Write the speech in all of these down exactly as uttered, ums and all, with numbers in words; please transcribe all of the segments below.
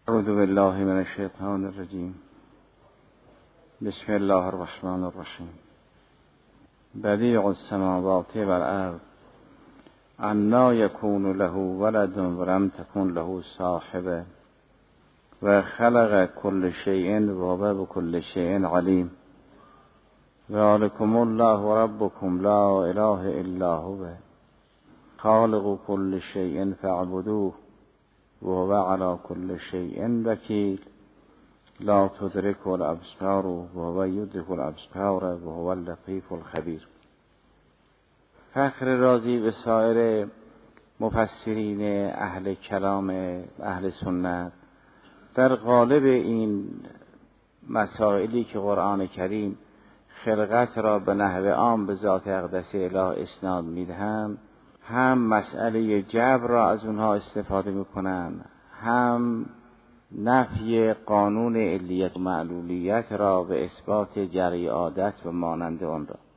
اعوذ بالله من الشیطان الرجیم. بسم الله الرحمن الرحیم. بدیع السماوات والارض أنى یکون له ولد ولم تکن له صاحبه و خلق كل شیء وهو بكل شیء علیم. ذلكم الله ربكم لا اله الا هو خالق كل شیء فاعبدوه وهو على كل شيء وكيل لا تدرك الابصار وهو يدرك الابصار وهو اللطيف الخبير. فخر رازی و سایر مفسرین اهل کلام اهل سنت در قالب این مسائلی که قرآن کریم خلقت را به نحو عام به ذات اقدس اله اسناد میدهند، هم مسئله جبر را از اونها استفاده میکنند، هم نفی قانون علیت و معلولیت را به اثبات جری عادت و مانند آن را.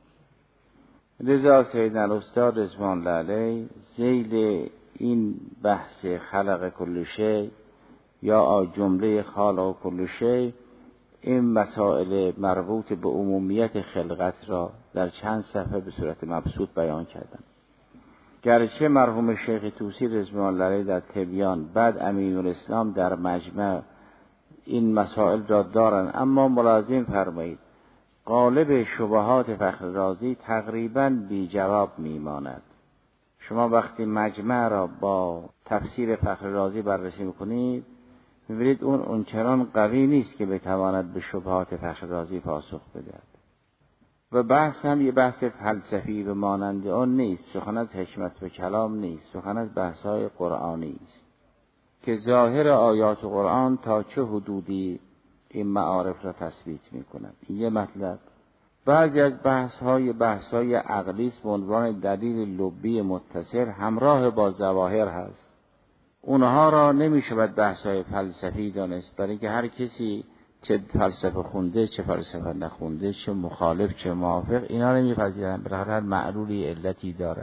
لذا سیدنا الاستاد رضوان الله علیه ذیل این بحث خلق کل شی یا جمله خالق کل شی این مسائل مربوط به عمومیت خلقت را در چند صفحه به صورت مبسوط بیان کردند. گرچه مرحوم شیخ طوسی رضوان الله علیه در تبیان بعد امین الاسلام در مجمع این مسائل را دارند، اما ملازم فرمایید غالب شبهات فخر رازی تقریباً بی جواب میماند. شما وقتی مجمع را با تفسیر فخر رازی بررسی میکنید میبینید اون اونچنان قوی نیست که بتواند به شبهات فخر رازی پاسخ بدهد و بحث هم یه بحث فلسفی به مانند آن نیست، سخن از حکمت و کلام نیست، سخن از بحث‌های قرآنی است که ظاهر آیات قرآن تا چه حدودی این معارف را تثبیت می‌کند. این یه مطلب. بعضی از بحث‌های بحث‌های عقلی است به عنوان دلیل لبی متصل همراه با ظواهر هست. اونها را نمی‌شود بحث‌های فلسفی دانست، برای اینکه هر کسی چه فلسفه خونده چه فلسفه نخونده چه مخالف چه موافق اینا رو میپذیرن، به هر معلولی علتی دارد.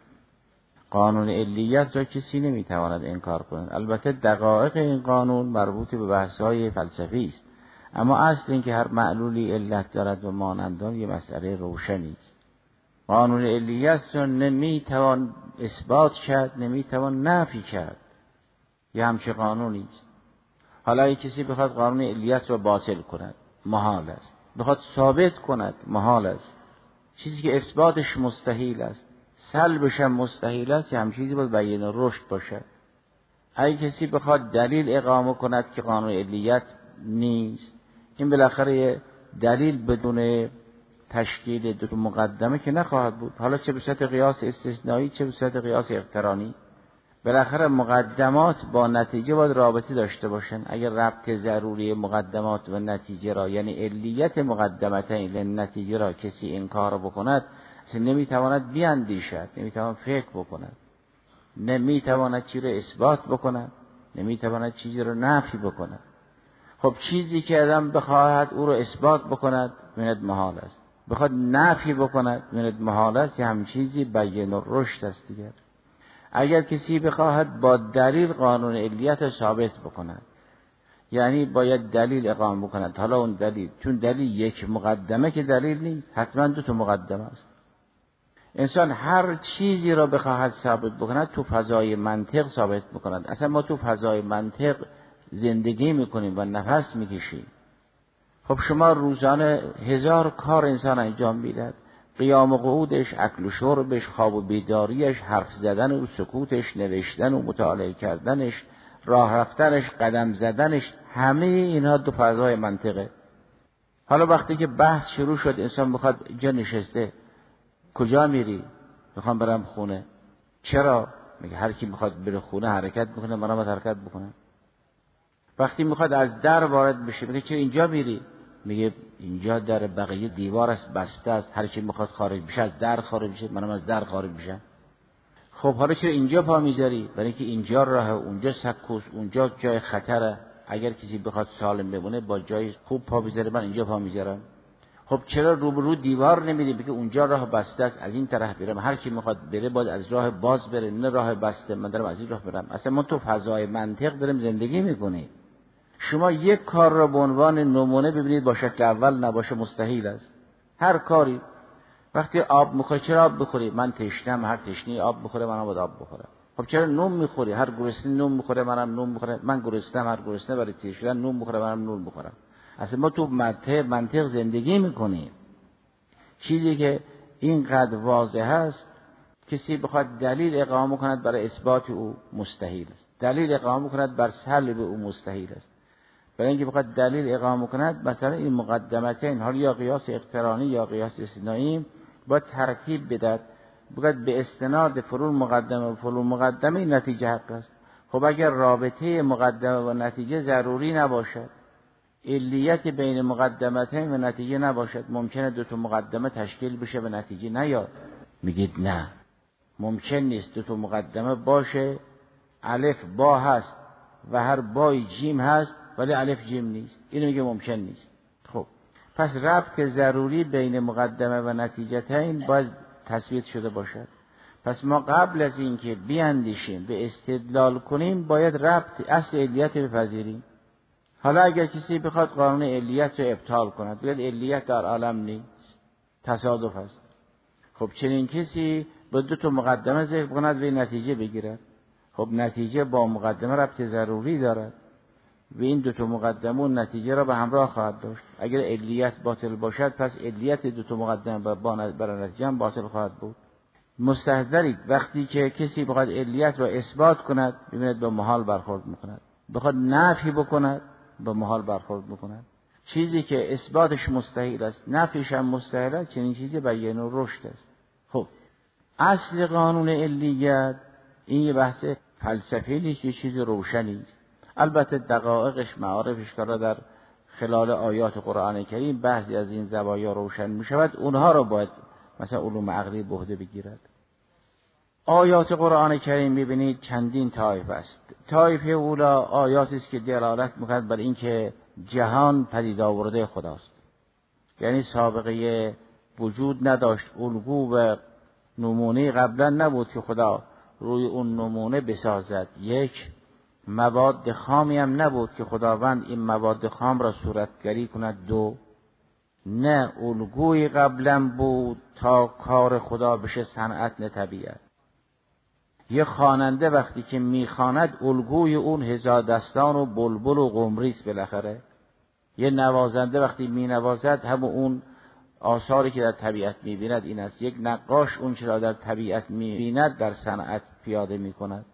قانون علیت را کسی نمیتواند انکار کند. البته دقایق این قانون مربوط به بحث‌های فلسفی است، اما اصل این که هر معلولی علت دارد و مانندان یه مسئله روشنی است. قانون علیت را نمیتوان اثبات کرد، نمیتوان نفی کرد. یه همچه قانونی است. حالا اگه کسی بخواد قانون علیت را باطل کند محال است، بخواد ثابت کند محال است. چیزی که اثباتش مستحیل است سلبش هم مستحیل است، هم چیزی باید بیان رشد باشد. اگه کسی بخواد دلیل اقامه کند که قانون علیت نیست، این بالاخره دلیل بدون تشکیل دو مقدمه که نخواهد بود، حالا چه به صورت قیاس استثنایی چه به صورت قیاس اقترانی. بالاخره مقدمات با نتیجه باید رابطه داشته باشن. اگر ربط ضروری مقدمات و نتیجه را یعنی علیت مقدمتین نتیجه را کسی انکار بکند، اصلا نمیتواند بیاندیشد، نمیتواند فکر بکند، نمیتواند چیزی را اثبات بکند، نمیتواند چیزی را نفی بکند. خب چیزی که آدم بخواهد او را اثبات بکند میند محال است، بخواد نفی بکند میند محال است. یه هم چیزی بیان رشد است دیگر. اگر کسی بخواهد با دلیل قانون علیت را ثابت بکند، یعنی باید دلیل اقامه بکند. حالا اون دلیل چون دلیل یک مقدمه که دلیل نیست، حتما دو تا مقدمه است. انسان هر چیزی را بخواهد ثابت بکند تو فضای منطق ثابت بکند. اصلا ما تو فضای منطق زندگی میکنیم و نفس میکشیم. خب شما روزانه هزار کار انسان انجام میدهد، قیام و قعودش، اکل و شربش، خواب و بیداریش، حرف زدن و سکوتش، نوشتن و مطالعه کردنش، راه رفتنش، قدم زدنش، همه اینها دو فضای منطقه. حالا وقتی که بحث شروع شد انسان بخواد اینجا نشسته، کجا میری؟ میخوام برم خونه. چرا؟ میگه هر کی میخواد بره خونه حرکت میکنه، منم باید حرکت بکنم. وقتی میخواد از در وارد بشه میگه چرا اینجا میری؟ میگه اینجا در بقیه دیوار است، بسته است، هر کی میخواد خارج بشه از در خارج بشه، منم از در خارج بشم. خب حالا چرا اینجا پا میذاری؟ برای اینکه اینجا راه، اونجا سکوس، اونجا جای خطره. اگر کسی بخواد سالم بمونه با جای خوب پا بذاره، من اینجا پا میذارم. خب چرا روبرو دیوار نمیری؟ بگه اونجا راه بسته است، از این طرف برم. هر کی میخواد بره باید از راه باز بره، نه راه بسته من دارم از این راه برم. اصلا ما تو فضای منطق داریم زندگی میکنیم. شما یک کار را به عنوان نمونه ببینید با شکل اول نباشه مستحیل است. هر کاری وقتی آب میخوری چرا آب بخوری؟ من تشنم، هر تشنی آب بخوره منم باید آب بخورم. خب چرا نون میخوری؟ هر گرسنه نون میخوره منم نون بخورم. من گرسنم، هر گرسنه برای تیر شدن نون بخوره منم نون بخورم. اصلا ما تو منطق منطق زندگی میکنیم. چیزی که اینقدر واضح است کسی بخواد دلیل اقامه کند برای اثبات او مستحیل است. دلیل اقامه کند بر سلب او مستحیل است. برای اینکه بخواد دلیل اقامه کند مثلا این مقدمتین، حال یا قیاس اقترانی یا قیاس استثنایی، با ترتیب بدد بگوید به استناد فلان مقدمه و فلان مقدمه نتیجه حق است. خب اگر رابطه مقدمه و نتیجه ضروری نباشد، علیت بین مقدمتین و نتیجه نباشد، ممکنه دو تا مقدمه تشکیل بشه به نتیجه نیاد. میگید نه ممکن نیست. دو تا مقدمه باشه، الف با هست و هر بای جیم هست ولی الف جیم نیست. اینو میگه ممکن نیست. خب پس ربط ضروری بین مقدمه و نتیجتین باید تثبیت شده باشد. پس ما قبل از اینکه بیاندیشیم به استدلال کنیم باید ربط اصل علیت بپذیریم. حالا اگر کسی بخواد قانون علیت رو ابطال کند، بگه علیت در عالم نیست، تصادف است. خب چنین کسی با دو تا مقدمه ذکر کند و نتیجه بگیرد. خب نتیجه با مقدمه ربط ضروری دارد و این دو تا مقدمه و نتیجه را به همراه خواهد داشت. اگر علیت باطل باشد پس علیت دو تا مقدمه برای نتیجه هم باطل خواهد بود. مستحضرید وقتی که کسی بخواد علیت را اثبات کند ببینید با محال برخورد میکند، بخواد نفی بکند با محال برخورد میکند. چیزی که اثباتش مستحیل است نفیش هم مستحیل است، چنین چیزی بیان و رشد است. خب اصل قانون علیت این یه بحث فلسفی نیست، یه چیز روشنی است. البته دقایقش معارفش که در خلال آیات قرآن کریم بعضی از این زوایا روشن می شود، اونها رو باید مثلا علوم عقلی به عهده بگیرد. آیات قرآن کریم می‌بینید چندین طایفه است. طایفه اولا آیاتی است که دلالت می‌کند بر اینکه جهان پدید آورده خداست، یعنی سابقه وجود نداشت، الگو و نمونه قبلا نبود که خدا روی اون نمونه بسازد. یک، مواد خامی هم نبود که خداوند این مواد خام را صورتگری کند. دو، نه الگوی قبلا بود تا کار خدا بشه صنعت نه طبیعت. یه خواننده وقتی که میخواند الگوی اون هزاردستان و بلبل و قمریست بالاخره. یه نوازنده وقتی مینوازد هم اون آثاری که در طبیعت میبیند این است. یک نقاش اون چرا در طبیعت میبیند در صنعت پیاده میکند.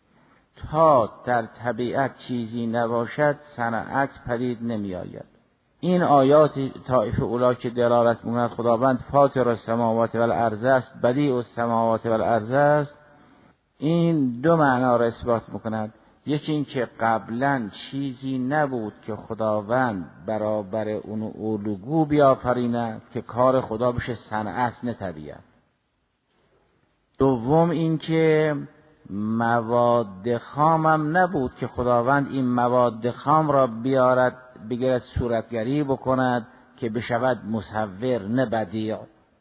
تا در طبیعت چیزی نباشد صنعت پدید نمیآید. این آیات طایفه اولا که دلالت می‌کند خداوند فاطر السماوات و الارض است، بدیع السماوات و الارض است، این دو معنا را اثبات می‌کند. یکی این که قبلا چیزی نبود که خداوند برابر اون الگو بیافریند که کار خدا بشه صنعت نه طبیعت. دوم این که مواد خامم نبود که خداوند این مواد خام را بیارد بگیرد صورتگری بکند که بشود مصور نه بدیع.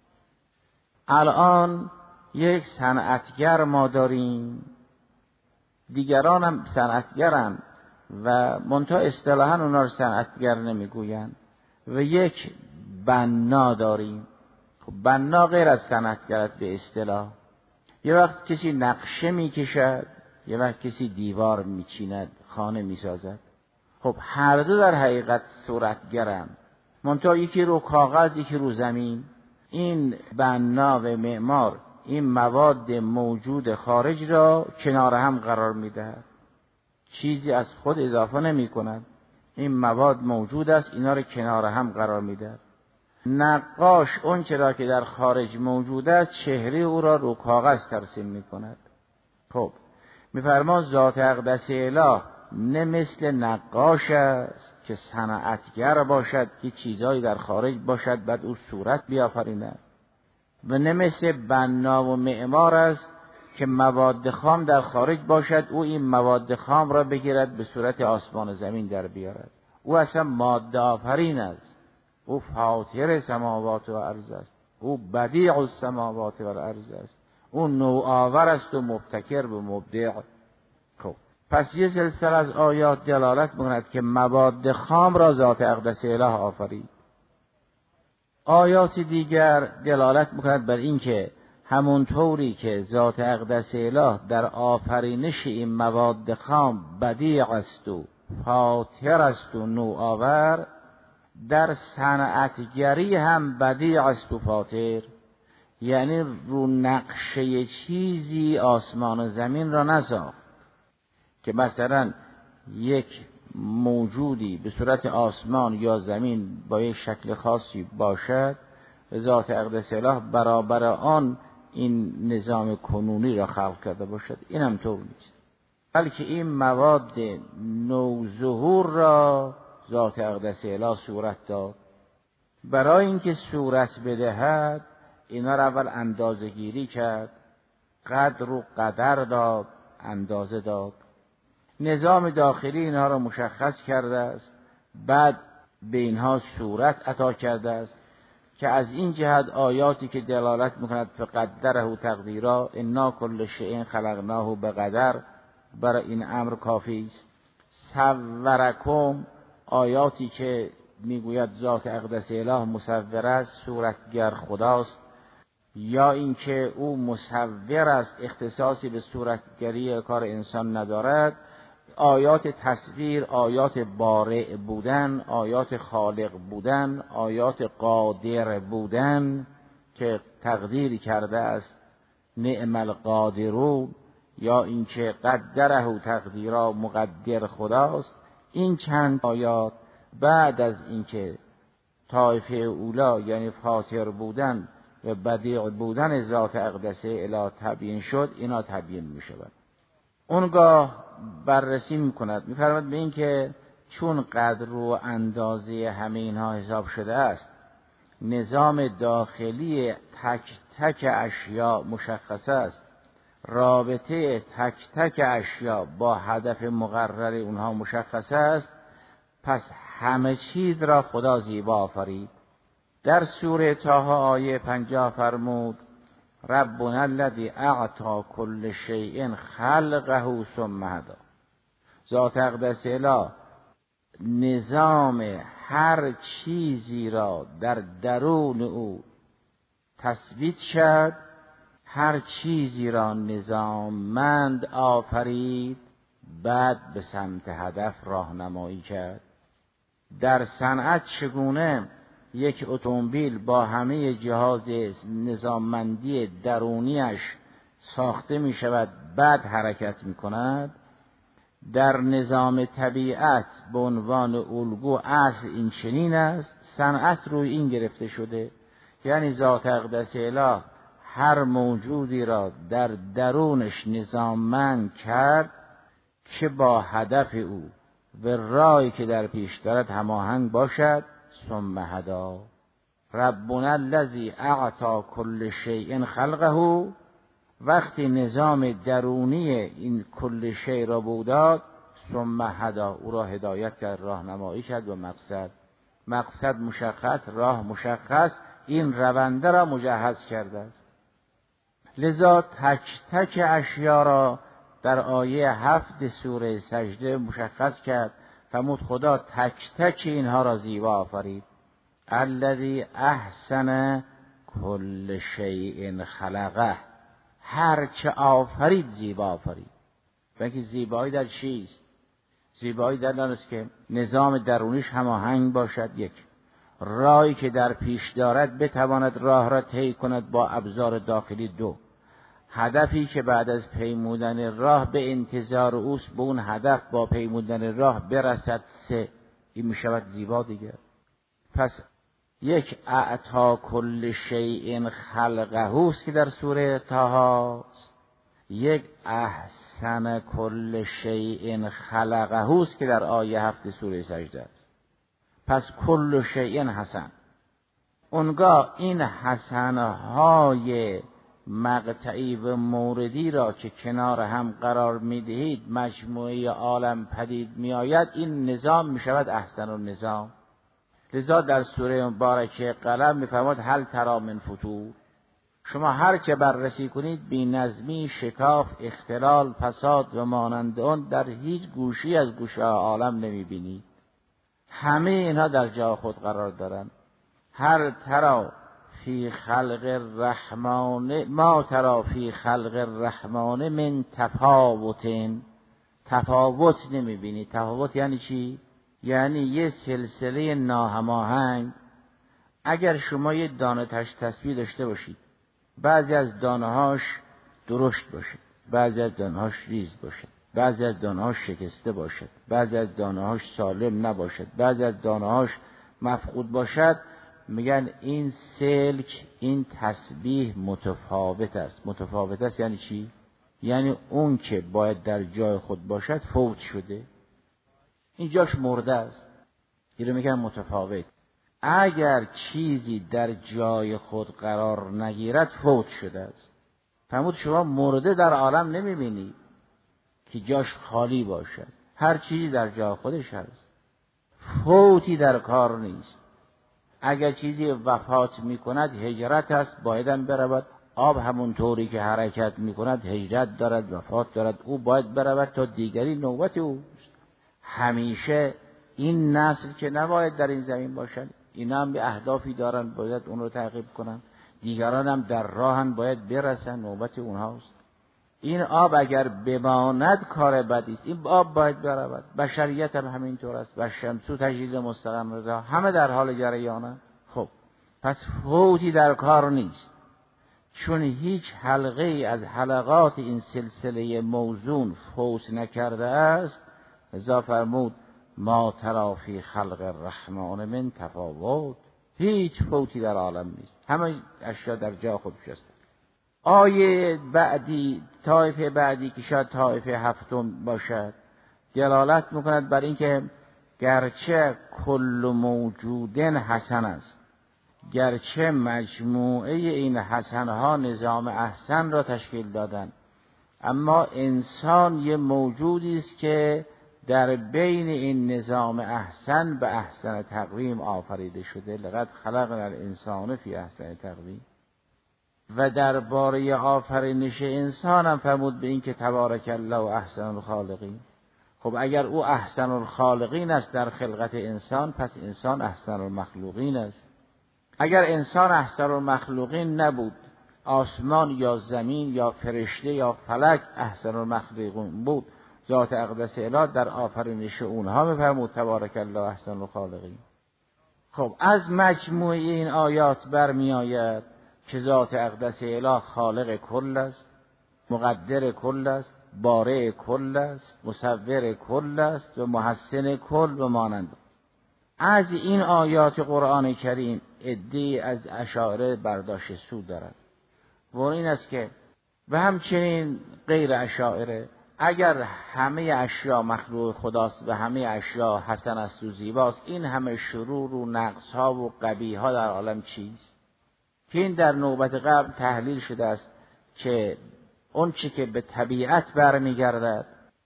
الان یک صنعتگر ما داریم، دیگران هم صنعتگرن و منتها اصطلاحاً اونا رو صنعتگر نمیگوین. و یک بنا داریم. خب بنا غیر از صنعتگر است به اصطلاح. یه وقت کسی نقشه میکشد، یه وقت کسی دیوار میچیند، خانه میسازد. خب هر دو در حقیقت صورتگرن، منتها یکی رو کاغذ یکی رو زمین. این بنا و معمار این مواد موجود خارج را کنار هم قرار میدهد، چیزی از خود اضافه نمی کند. این مواد موجود است، اینا رو کنار هم قرار میدهد. نقاش اون چرا که در خارج موجود است چهره او را رو کاغذ ترسیم می کند. خب میفرما ذات اقدس اله نه مثل نقاش است که صنعتگر باشد که چیزایی در خارج باشد بعد او صورت بیافریند، و نه مثل بنا و معمار است که مواد خام در خارج باشد او این مواد خام را بگیرد به صورت آسمان و زمین در بیارد. او اصلا ماده آفرین است، او فاطر سماوات و ارض است، او بدیع السماوات و الارض است، او نوآور است و مبتکر و مبدع. خب پس یه سلسله از آیات دلالت می‌کند که مواد خام را ذات اقدس اله آفرید. آیات دیگر دلالت می‌کند بر این که همونطوری که ذات اقدس اله در آفرینش این مواد خام بدیع است و فاطر است و نوآور، در صنعتگری هم بدیع است و فاطر، یعنی رو نقشه چیزی آسمان و زمین را نساخت که مثلا یک موجودی به صورت آسمان یا زمین با یک شکل خاصی باشد، ذات اقدس اله برابر آن این نظام کنونی را خلق کرده باشد. این هم طور نیست، بلکه این مواد نوظهور را ذات اقدس اله صورت داد. برای اینکه صورت بدهد اینا را اول اندازه گیری کرد، قدر و قدر داد، اندازه داد، نظام داخلی اینها را مشخص کرده است، بعد به اینها صورت عطا کرده است که از این جهت آیاتی که دلالت میکند فقدره تقدیرا انا کل شیء خلقناه بقدر برای این امر کافی است. صورکم، آیاتی که میگوید ذات اقدس اله مصور است، صورتگر خداست، یا اینکه او مصور است، اختصاصی به صورتگری کار انسان ندارد. آیات تصویر، آیات بارع بودن، آیات خالق بودن، آیات قادر بودن که تقدیری کرده است نعم القادرون، یا اینکه قدره تقدیرا مقدر خداست. این چند آیات بعد از اینکه طایفه اولا یعنی فاطر بودن و بدیع بودن ذات اقدس اله تبیین شد، اینا تبیین می شود. اونگاه بررسی می کند، می فرماید به این که چون قدر و اندازه همه اینها حساب شده است، نظام داخلی تک تک اشیا مشخص است، رابطه تک تک اشیا با هدف مقرر اونها مشخص است، پس همه چیز را خدا زیبا آفرید. در سوره طه آیه پنجاه فرمود ربنا الذی اعطی کل شیء خلقه ثم هدی. ذات اقدس اله نظام هر چیزی را در درون او تثبیت کرد، هر چیزی را نظاممند آفرید، بعد به سمت هدف راهنمایی کرد. در صنعت چگونه یک اتومبیل با همه جهاز نظاممندی درونیش ساخته می شود بعد حرکت می کند، در نظام طبیعت به عنوان الگو اصل این چنین است. صنعت روی این گرفته شده، یعنی ذات اقدس اله هر موجودی را در درونش نظاممند کرد که با هدف او و راهی که در پیش دارد هماهنگ باشد. ثم هدی ربنا الذی اعطی کل شیء خلقه، وقتی نظام درونی این کل شیء را بوداد، ثم هدی او را هدایت کرد، راهنمایی کرد و مقصد مقصد مشخص، راه مشخص، این رونده را مجهز کرده است. لذا تک تک اشیا را در آیه هفت سوره سجده مشخص کرد، فرمود خدا تک تک اینها را زیبا آفرید. الذی احسن کل شیء خلقه، هر چه آفرید زیبا آفرید. بلکه زیبایی در چیست؟ زیبایی در آن است که نظام درونیش هماهنگ باشد، یک راهی که در پیش دارد بتواند راه را طی کند با ابزار داخلی، دو هدفی که بعد از پیمودن راه به انتظار اوست به اون هدف با پیمودن راه برسد، سه این می شود زیبا دیگر. پس یک اعطا کل شیء خلقه است که در سوره طه است، یک احسن کل شیء خلقه است که در آیه هفت سوره سجده است. پس کل شیء حسن. اونگاه این حسنهای مقطعی و موردی را که کنار هم قرار میدهید مجموعه عالم پدید میآید، این نظام میشود احسن النظام. لذا در سوره مبارکه قلم میفرماد هل تری من فطور، شما هر چه بررسی کنید بی نظمی، شکاف، اختلال، فساد و مانند آن در هیچ گوشی از گوشه عالم نمی بینید. همه اینها در جای خود قرار دارند. هر ترا فی خلق الرحمن ما ترا فی خلق الرحمن من تفاوت. تفاوت نمی بینید. تفاوت یعنی چی؟ یعنی یه سلسله ناهماهنگ. اگر شما یه دانه تش تسبیح داشته باشید، بعضی از دانه‌هاش درشت باشه، بعضی از دانه‌هاش ریز باشه، بعضی از دانه‌هاش شکسته باشد، بعضی از دانه‌هاش سالم نباشد، بعضی از دانه‌هاش مفقود باشد، میگن این سلک، این تسبیح متفاوت است. متفاوت است یعنی چی؟ یعنی اون که باید در جای خود باشد فوت شده، این جاش مرده است. این رو میگن متفاوت. اگر چیزی در جای خود قرار نگیرد فوت شده است. فرمود شما مرده در عالم نمیبینید که جاش خالی باشد، هر چیزی در جای خودش هست، فوتی در کار نیست. اگر چیزی وفات میکند هجرت است، بایدن برود. آب همون طوری که حرکت میکند هجرت دارد، وفات دارد، او باید برود تا دیگری نوبت اوست. همیشه این نسل که نباید در این زمین باشد، اینا هم به اهدافی دارن، باید اون رو تعقیب کنن. دیگران هم در راهن، باید برسن، نوبت اونهاست. این آب اگر بماند کار بدی است. این آب باید برود. بشریت هم همینطور است. والشمس تجری لمستقر لها، همه در حال جریانه. خب پس فوتی در کار نیست، چون هیچ حلقه ای از حلقات این سلسله موزون فوت نکرده است. لذا فرمود ما ترا فی خلق الرحمن من تفاوت. هیچ فوتی در عالم نیست، همه اشیا در جا خودش است. آیه بعدی، طایفه بعدی که شاید طایفه هفتم باشد، دلالت میکند بر اینکه گرچه کل موجودن حسن است، گرچه مجموعه این حسنها نظام احسن را تشکیل دادن، اما انسان یه موجودی است که در بین این نظام احسن به احسن تقویم آفریده شده. لقد خلقنا الانسان فی احسن تقویم. و درباره آفرینش انسان هم فرمود به این که تبارک الله احسن الخالقین. خب اگر او احسن الخالقین است در خلقت انسان، پس انسان احسن المخلوقین است. اگر انسان احسن المخلوقین نبود، آسمان یا زمین یا فرشته یا فلک احسن المخلوقین بود، ذات اقدس اله در آفرینش اونها میفرمود تبارک الله احسن الخالقین. خب از مجموعه این آیات برمی آید که ذات اقدس اله خالق کل است، مقدر کل است، بارئ کل است، مصور کل است و محسن کل و مانند. از این آیات قرآن کریم عده‌ای از اشاعره برداشت سود دارند و این است که و همچنین غیر اشاعره، اگر همه اشیا مخلوق خداست و همه اشیا حسن است و زیباست، این همه شرور و نقص ها و قبیح ها در عالم چیست؟ که این در نوبت قبل تحلیل شده است که اون چی که به طبیعت برمیگردد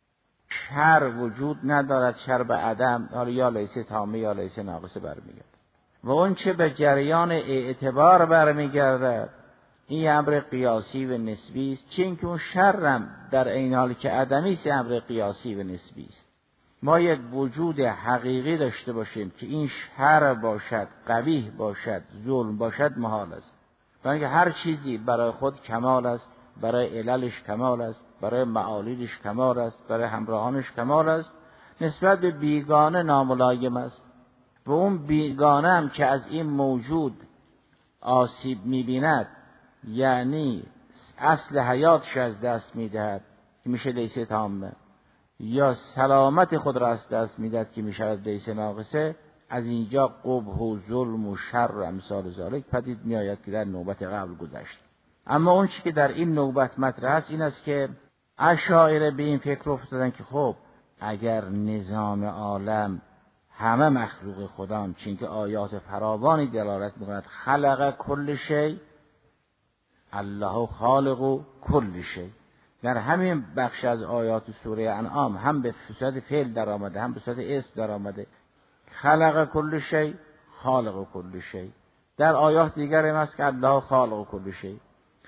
شر وجود ندارد، شر به عدم، حالا یا لیس تامه یا لیس ناقصه برمیگردد. و اون چی به جریان اعتبار برمیگردد این امر قیاسی و نسبی است، چون که اون شرم در این حال که عدمی است امر قیاسی و نسبی است. ما یک وجود حقیقی داشته باشیم که این شر باشد، قبیح باشد، ظلم باشد، محال است. برای هر چیزی برای خود کمال است، برای عللش کمال است، برای معالیلش کمال است، برای همراهانش کمال است، نسبت به بیگانه ناملایم است. و اون بیگانه هم که از این موجود آسیب می‌بیند، یعنی اصل حیاتش از دست می‌دهد که میشه لیس تامه، یا سلامت خود را از دست می‌دهد که میشه لیس ناقصه، از اینجا قبح و ظلم و شر و امثال ذالک پدید می‌آید که در نوبت قبل گذشت. اما اون چیزی که در این نوبت مطرح است این است که اشاعره به این فکر افتادن که خب اگر نظام عالم همه مخلوق خدان، چون که آیات فراوانی دلالت می‌کند خلق کل شیء، الله خالق کل شیء، در همین بخش از آیات سوره انعام هم به صورت فعل در آمده، هم به صورت اسم در آمده، خلق کل شیء، خالق کل شیء. در آیات دیگر هم است که الله خالق کل شیء.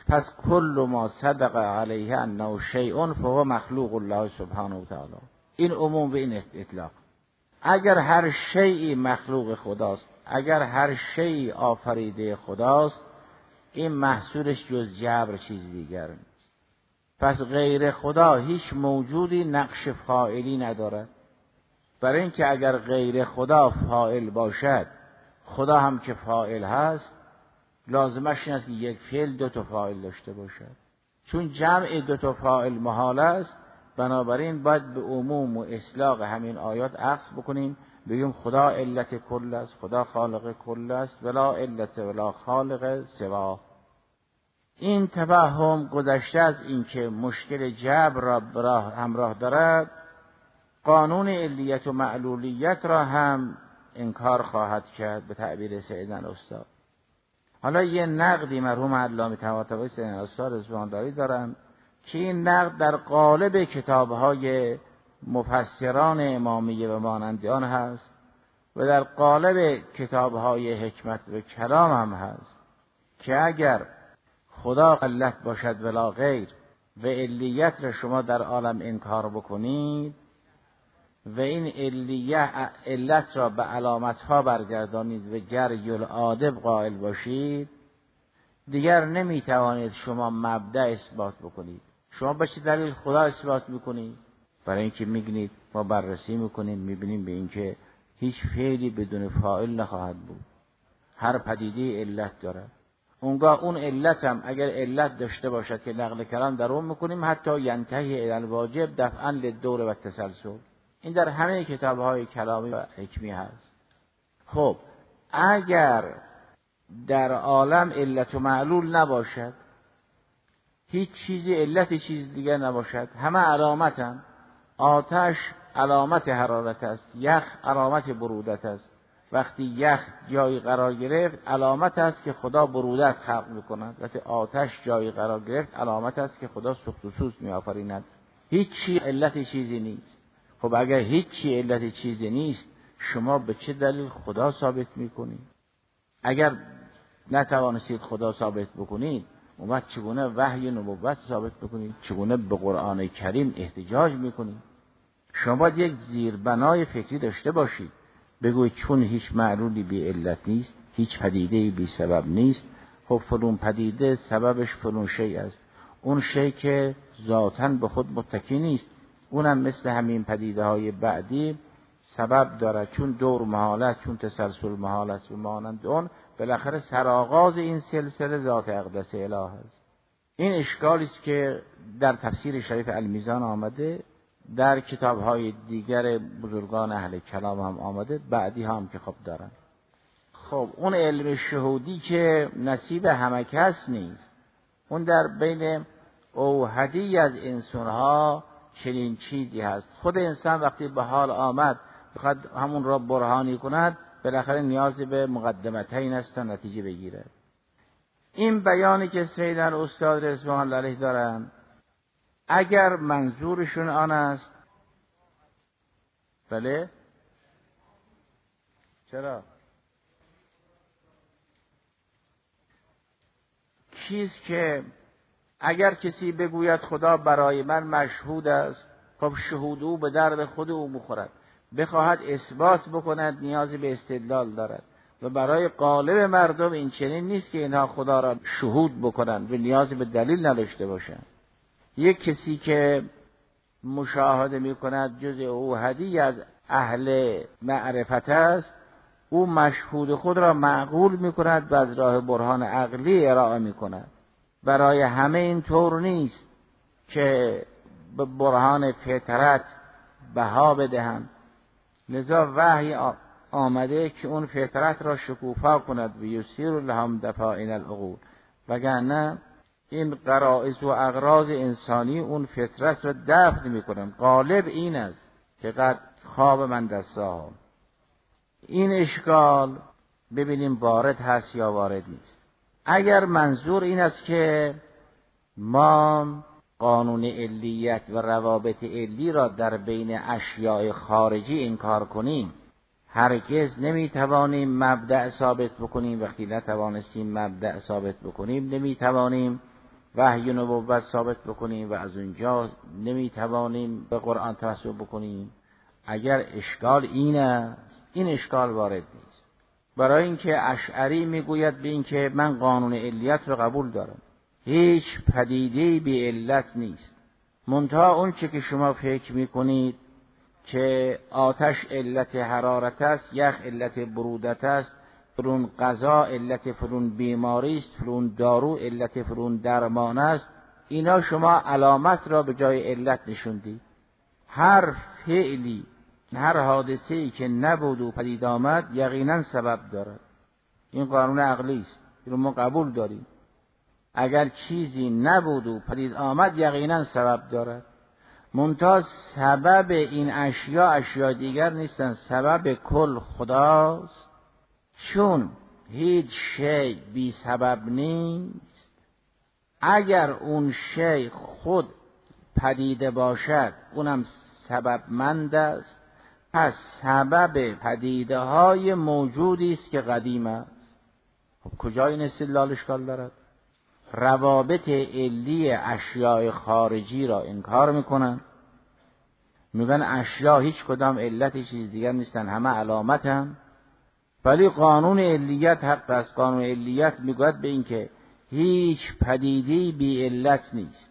پس کل ما صدق علیه انه شیء فهو مخلوق الله سبحانه و تعالی. این عموم به این اطلاق. اگر هر شیئی مخلوق خداست، اگر هر شیئی آفریده خداست، این محصولش جز جبر چیز دیگر نیست. پس غیر خدا هیچ موجودی نقش فاعلی ندارد. برای اینکه اگر غیر خدا فاعل باشد، خدا هم که فاعل هست، لازمش این است که یک فعل دو تا فاعل داشته باشد. چون جمع دو تا فاعل محال است، بنابراین باید به عموم و اطلاق همین آیات عکس بکنیم، بگیم خدا علت کل است، خدا خالق کل است، ولا علت ولا خالق سوا. این توهم گذشته از این که مشکل جبر را همراه دارد، قانون علیت و معلولیت را هم انکار خواهد کرد به تعبیر سیدنا استاد. حالا یه نقدی مرحوم علامه طباطبایی سیدنا استاد رضوان الله دارن که این نقد در قالب کتاب‌های مفسران امامیه و مانند آن هست و در قالب کتاب‌های حکمت و کلام هم هست که اگر خدا علت باشد ولا غیر و علیت را شما در عالم انکار بکنید و این علیت علت را به علامت‌ها برگردانید و جری العاده قائل باشید، دیگر نمیتوانید شما مبدأ اثبات بکنید. شما به چه دلیل خدا اثبات میکنید؟ برای اینکه میگنید ما بررسی میکنیم میبینیم به اینکه هیچ فعلی بدون فاعل نخواهد بود، هر پدیده علت دارد. اونگاه اون علت هم اگر علت داشته باشد که نقل کلام در اون میکنیم، حتی ینتهی الی الواجب دفعا للدور و التسلسل. این در همه کتاب‌های کلامی و حکمی هست. خب اگر در عالم علت و معلول نباشد، هیچ چیزی علت چیز دیگر نباشد، همه علامتن. آتش علامت حرارت است، یخ علامت برودت است. وقتی یخ جایی قرار گرفت علامت است که خدا برودت خلق می‌کند، وقتی آتش جایی قرار گرفت علامت است که خدا سوخت و سوز می‌آفریند. هیچ چیز علت چیزی نیست. خب اگر هیچ چی علت چیزی نیست، شما به چه دلیل خدا ثابت می‌کنید؟ اگر نتوانستید خدا ثابت بکنید، اون وقت چگونه وحی نبوت ثابت بکنید؟ چگونه به قرآن کریم احتجاج میکنید؟ شما باید یک زیربنای فکری داشته باشید. بگوید چون هیچ معلولی بی علت نیست، هیچ پدیده‌ای بی سبب نیست، خب فلون پدیده سببش فلون شیء است. اون شیء که ذاتاً به خود متکی نیست، اونم مثل همین پدیده های بعدی سبب داره، چون دور محال است، چون تسلسل محال است و مانند اون. بالاخره سرآغاز این سلسله ذات اقدس اله است. این اشکالی است که در تفسیر شریف المیزان آمده، در کتاب‌های دیگر بزرگان اهل کلام هم آمده، بعدی هم که خب دارن. خب اون علم شهودی که نصیب همه کس نیست، اون در بین اوحدی از انسان‌ها چنین چیزی هست. خود انسان وقتی به حال آمد بخواد همون را برهانی کند، بالاخره نیازی به مقدمتین است تا نتیجه بگیره. این بیانی که سیدنا استاد رضوان الله علیه دارن، اگر منظورشون آن است، بله چرا؟ چیز که اگر کسی بگوید خدا برای من مشهود است، خب شهود او به درد خود او میخورد. بخواهد اثبات بکند نیازی به استدلال دارد و برای قالب مردم این چنین نیست که اینها خدا را شهود بکنند و نیازی به دلیل نداشته باشند. یک کسی که مشاهده میکند جز اوحدی از اهل معرفت است، او مشهود خود را معقول میکند و از راه برهان عقلی ارائه میکند. برای همه این طور نیست که به برهان فطرت بها بدهند. لذا وحی آمده که اون فطرت را شکوفا کند و یسیر لهم دفائن العقول، وگرنه این غرائز و اغراض انسانی اون فطرت را دفع میکنند. غالب این است که قد خواب من دستا. این اشکال ببینیم وارد هست یا وارد نیست. اگر منظور این است که ما قانون علیت و روابط علی را در بین اشیاء خارجی انکار کنیم، هرگز نمیتوانیم مبدأ ثابت بکنیم. وقتی نتوانستیم مبدأ ثابت بکنیم، نمیتوانیم وحی نبوت ثابت بکنیم و از اونجا نمیتوانیم به قرآن توسل بکنیم. اگر اشکال این است، این اشکال وارد نیست. برای اینکه اشعری میگوید به اینکه من قانون علیت رو قبول دارم، هیچ پدیده‌ای بی علت نیست، منتها اون چه که شما فکر میکنید که آتش علت حرارت است، یخ علت برودت است، فلون غذا علت فلون بیماری است، فلون دارو علت فلون درمان است، اینا شما علامت را به جای علت نشوندید. هر فعلی، هر حادثه‌ای که نبود و پدید آمد یقینا سبب دارد. این قانون عقلی است، این رو ما قبول داریم. اگر چیزی نبود و پدید آمد یقینا سبب دارد، منتها سبب این اشیا اشیا دیگر نیستن، سبب کل خداست. چون هیچ شی بی سبب نیست، اگر اون شی خود پدیده باشد اونم سببمند است، پس سبب پدیده های موجودی است که قدیم است. خب کجا این استدلال اشکال دارد؟ روابط علی اشیاء خارجی را انکار میکنن، میگن اشیا هیچ کدام علت چیز دیگر نیستن، همه علامت هم. ولی قانون علیت حق است. قانون علیت میگوید به این که هیچ پدیده‌ای بی علت نیست.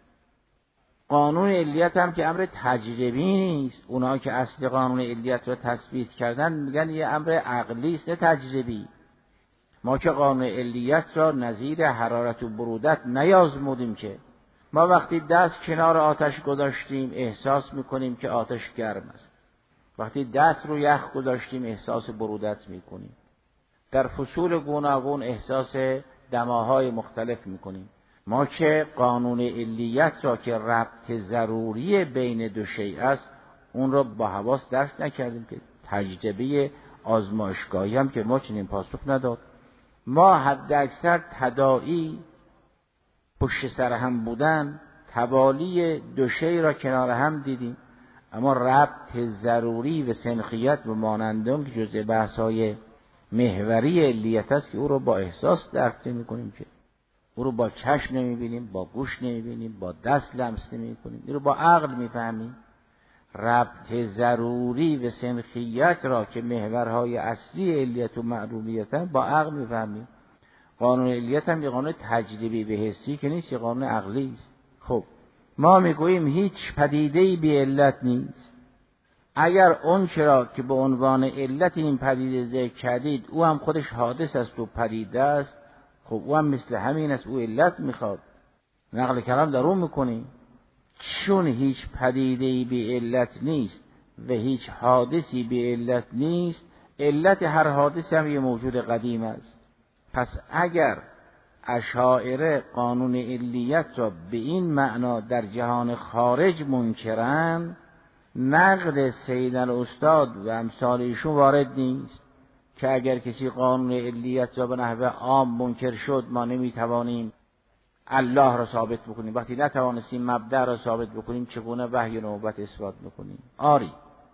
قانون علیت هم که امر تجربی نیست. اونها که اصل قانون علیت را تثبیت کردن میگن یه امر عقلی است، نه تجربی. ما که قانون علیت را نظیر حرارت و برودت نیازمودیم که. ما وقتی دست کنار آتش گذاشتیم احساس میکنیم که آتش گرم است، وقتی دست رو یخ گذاشتیم احساس برودت میکنیم، در فصول گوناگون احساس دماهای مختلف میکنیم. ما که قانون علیت را که ربط ضروری بین دو شیء است اون را با حواس درک نکردیم، که تجربه آزمایشگاهی هم که ما چنین پاسخ نداد. ما حد اکثر تداعی پشت سر هم بودن، توالی دو شیء را کنار هم دیدیم، اما ربط ضروری و سنخیت و مانندم که جزء بحث‌های محوری علیت است که او رو با احساس درک نمی‌کنیم، که او رو با چشم نمی‌بینیم، با گوش نمی‌بینیم، با دست لمس نمی‌کنیم، این رو با عقل می‌فهمیم. ربط ضروری و سنخیت را که محورهای اصلی علیت و معلولیت هم با عقل می‌فهمیم. قانون علیت هم یه قانون تجربی به حسی که نیست، یه قانون عقلی است. خب ما میگوییم هیچ پدیده‌ای بی علت نیست. اگر اون چرا که به عنوان علت این پدیده ذکر کردید او هم خودش حادث است و پدیده است، خب او هم مثل همین است، او علت میخواد، نقل کلام در اون میکنیم. چون هیچ پدیده‌ای بی علت نیست و هیچ حادثی بی علت نیست، علت هر حادث هم یه موجود قدیم است. پس اگر اشاعره قانون علیت را به این معنا در جهان خارج منکرن، نقد سید الاستاد و امثال ایشون وارد نیست که اگر کسی قانون علیت را به نحو عام منکر شد ما نمیتوانیم الله را ثابت بکنیم. وقتی نتوانستیم مبدأ را ثابت بکنیم چگونه وحی نبوت اثبات بکنیم؟ آری،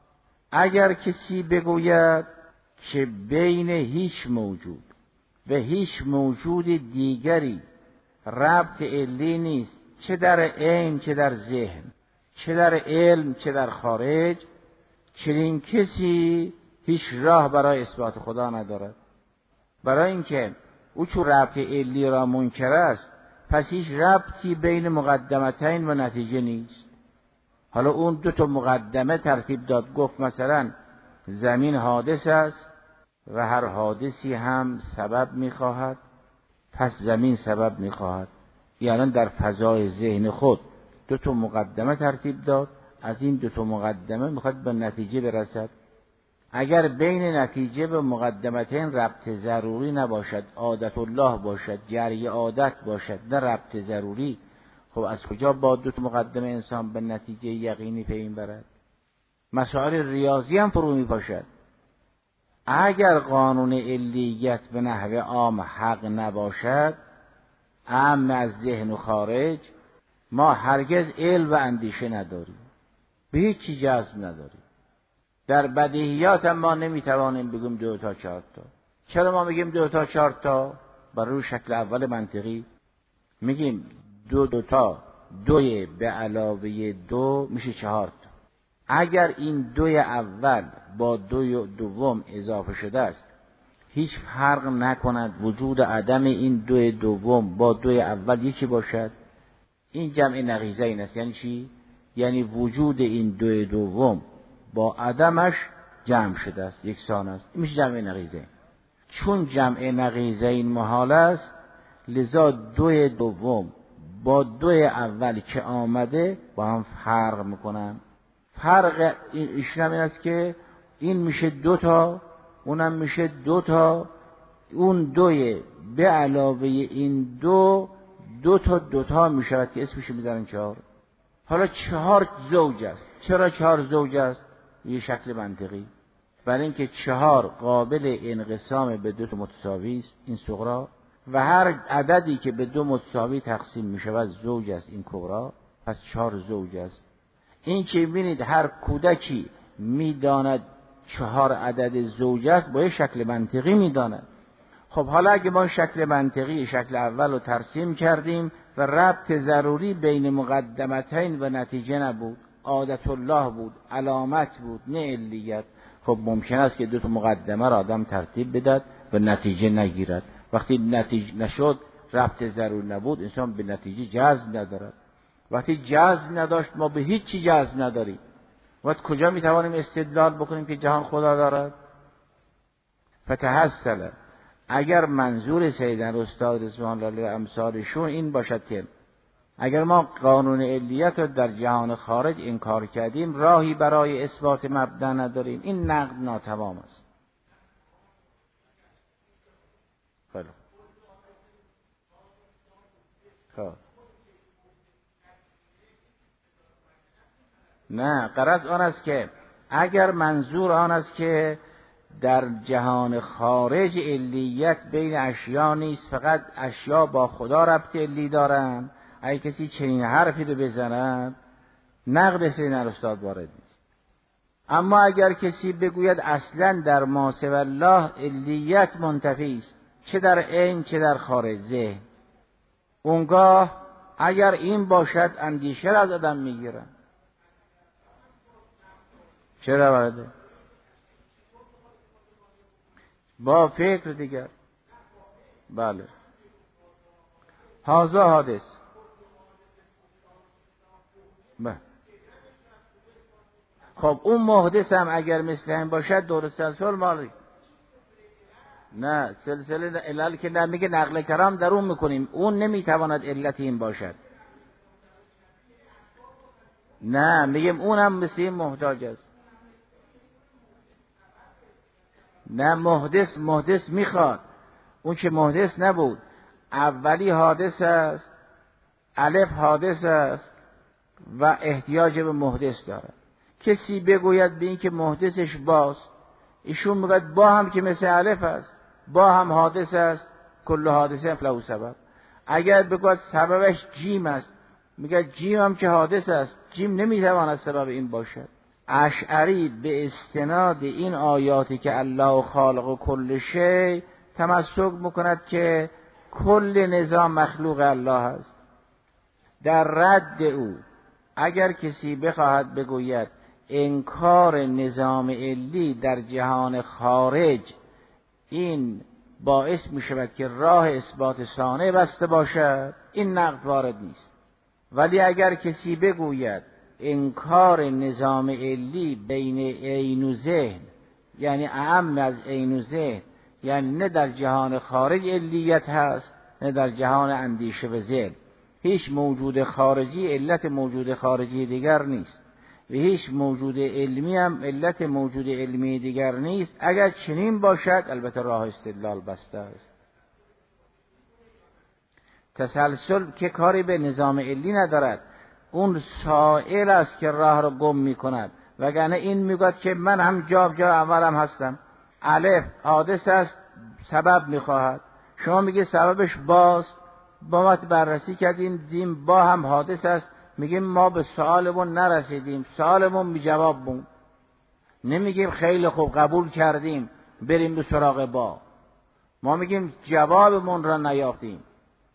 اگر کسی بگوید که بین هیچ موجود و هیچ موجود دیگری ربط علی نیست، چه در عین چه در ذهن، چه در علم چه در خارج، چنین کسی هیچ راه برای اثبات خدا ندارد. برای اینکه او چون ربط علی را منکر است، پس هیچ ربطی بین مقدمتین و نتیجه نیست. حالا اون دو تا مقدمه ترتیب داد، گفت مثلا زمین حادث است و هر حادثی هم سبب میخواهد، پس زمین سبب میخواهد. یعنی در فضای ذهن خود دو تا مقدمه ترتیب داد، از این دو تا مقدمه میخواد به نتیجه برسد. اگر بین نتیجه و مقدمتین ربط ضروری نباشد، عادت الله باشد، جری عادت باشد، نه ربط ضروری، خب از کجا با دو تا مقدمه انسان به نتیجه یقینی پی برد؟ مسائل ریاضی هم فرو میپاشد. اگر قانون علیت به نحو عام حق نباشد، عام از ذهن و خارج، ما هرگز علم و اندیشه نداریم، به هیچ چی جذب نداریم. در بدیهیات هم ما نمیتوانیم بگیم دو تا چهار تا. چرا ما میگیم دو تا چهار تا؟ بر روی شکل اول منطقی میگیم دو دوتا دوی به علاوه دو میشه چهار تا. اگر این دوی اول با دوی دوم اضافه شده است هیچ فرق نکند وجود عدم این دوی دوم با دوی اول یکی باشد، این جمع نقیضه این است. یعنی چی؟ یعنی وجود این دوی دوم با عدمش جمع شده است، یکسان است، این میشه جمع نقیضه. چون جمع نقیضه این محال است لذا دوی دوم با دوی اول که آمده با هم فرق میکنن. فرق ایشون هم این است که این میشه دو تا، اونم میشه دو تا، اون دوی به علاوه این دو دو تا دو تا میشود که اسمش میذارن چهار. حالا چهار زوج است. چرا چهار زوج است؟ یه شکل منطقی، برای اینکه چهار قابل انقسام به دو تا متساوی است، این صغرا، و هر عددی که به دو متساوی تقسیم میشود زوج است، این کبرا. پس چهار زوج است. این که ببینید هر کودکی میداند چهار عدد زوج است با یه شکل منطقی میداند. خب حالا اگه ما شکل منطقی شکل اول رو ترسیم کردیم و ربط ضروری بین مقدمتین و نتیجه نبود، عادت الله بود، علامت بود، نه علیت، خب ممکن است که دو تا مقدمه را آدم ترتیب بدهد و نتیجه نگیرد. وقتی نتیجه نشد، ربط ضروری نبود، انسان به نتیجه جذب ندارد. وقتی جذب نداشت ما به هیچ چی جذب نداریم. وقت کجا میتوانیم استدلال بکنیم که جهان خدا دارد؟ فتحصل، اگر منظور سیدن استاد رضوان الله امثالشون این باشد که اگر ما قانون علیت رو در جهان خارج انکار کردیم راهی برای اثبات مبدا نداریم، این نقد ناتمام است. خب خب نه، غرض آن است که اگر منظور آن است که در جهان خارج علیت بین اشیا نیست، فقط اشیا با خدا ربط علی دارند، اگه کسی چنین حرفی رو بزند نقد سیدنا استاد وارد نیست. اما اگر کسی بگوید اصلا در ما سوی الله علیت منتفی است، چه در عین چه در خارج ذهن، اونگاه اگر این باشد اندیشه را از آدم میگیرن. چرا وارده؟ با فکر دیگر. بله هازا حادث. بله. خب اون محدث هم اگر مثل این باشد دور سلسل مالی. نه سلسله علل که نمیگه نقل کرام در اون میکنیم، اون نمیتواند علت این باشد. نه میگیم اونم مثل این محتاج است. نه محدث محدث میخواد، اون که محدث نبود، اولی حادث است، الف حادث است و احتیاج به محدث دارد. کسی بگوید به این که محدثش باز، ایشون میگوید با هم که مثل الف است، با هم حادث است، کل حادثه له سبب. اگر بگوید سببش جیم است، میگه جیم هم که حادث است، جیم نمیتواند سبب این باشد. اشعری به استناد این آیاتی که الله خالق کل شی تمسک میکند که کل نظام مخلوق الله است. در رد او اگر کسی بخواهد بگوید انکار نظام علی در جهان خارج این باعث می شود که راه اثبات صانع بسته باشد، این نقد وارد نیست. ولی اگر کسی بگوید انکار نظام علی بین عین و ذهن، یعنی اعم از عین و ذهن، یعنی نه در جهان خارج علیت هست نه در جهان اندیشه و ذهن، هیچ موجود خارجی علت موجود خارجی دیگر نیست و هیچ موجود علمی هم علت موجود علمی دیگر نیست. اگر چنین باشد البته راه استدلال بسته است. تسلسل که کاری به نظام علی ندارد، اون سائل است که راه را گم می کند. وگرنه این میگوید که من هم جا جا اولم هستم، الف حادث است سبب میخواهد، شما میگه سببش باز، با ما بررسی کردیم دیم با هم حادث است، میگیم ما به سوالمون نرسیدیم، سوالمون بی جواب بود، نمیگیم خیلی خوب قبول کردیم بریم به سراغ با، ما میگیم جوابمون را نیافتیم.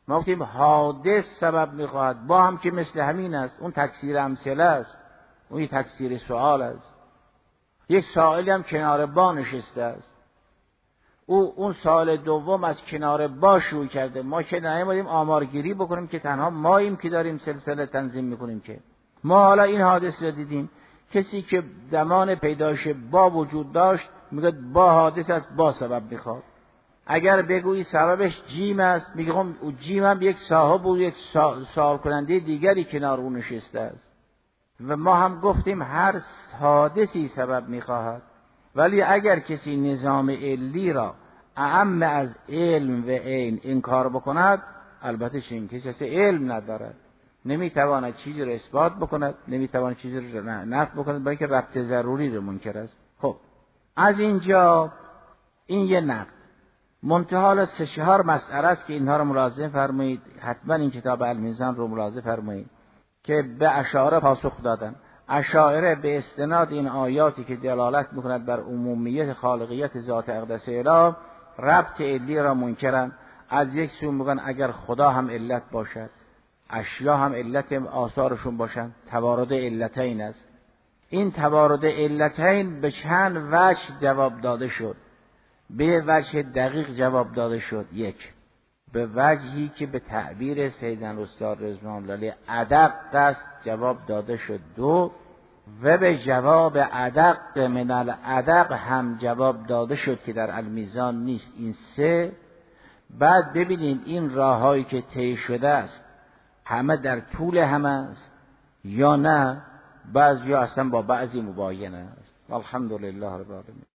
ما گفتیم حادث سبب میخواهد، با هم که مثل همین است. اون تکثیر امثله است، اون یه تکثیر سوال است. یک سائلی هم کنار با نشسته است، او اون سال دوم از کنار با شروع کرده. ما که نیامدیم آمارگیری بکنیم که تنها ماییم که داریم سلسله تنظیم میکنیم، که ما حالا این حادث رو دیدیم. کسی که زمان پیدایش با وجود داشت میگه با حادث است، با سبب میخواد. اگر بگویی سببش جیم است، میگه خب جیم هم یک صاحب و یک سوال کننده دیگری کنار اون نشسته است. و ما هم گفتیم هر حادثی سبب میخواهد، ولی اگر کسی نظام علی را اعم از علم و عین انکار بکند، البته چنین کسی اصلا علم ندارد، نمیتواند چیزی را اثبات بکند، نمیتواند چیزی را نفی بکند، برای که ربط ضروری را منکر است. خب از اینجا این یه نقد. منتها سه چهار مسئله است که اینها رو ملاحظه فرمایید، حتما این کتاب المیزان رو ملاحظه فرمایید که به اشاعره پاسخ دادن. اشاعره به استناد این آیاتی که دلالت میکند بر عمومیت خالقیت ذات اقدس اله، ربط علی را منکرن. از یک سو میگن اگر خدا هم علت باشد، اشیا هم علت آثارشون باشن، توارد علتین است. این توارد علتین به چند وجه جواب داده شد. به وجه دقیق جواب داده شد. یک، به وجهی که به تعبیر سیدن استاد رضوان الله ادق است جواب داده شد. دو، و به جواب ادق من الادق هم جواب داده شد که در المیزان نیست. این سه. بعد ببینیم این راههایی که طی شده است همه در طول همه است یا نه، بعضی اصلا با بعضی مباینه است. الحمدلله رب العالمین.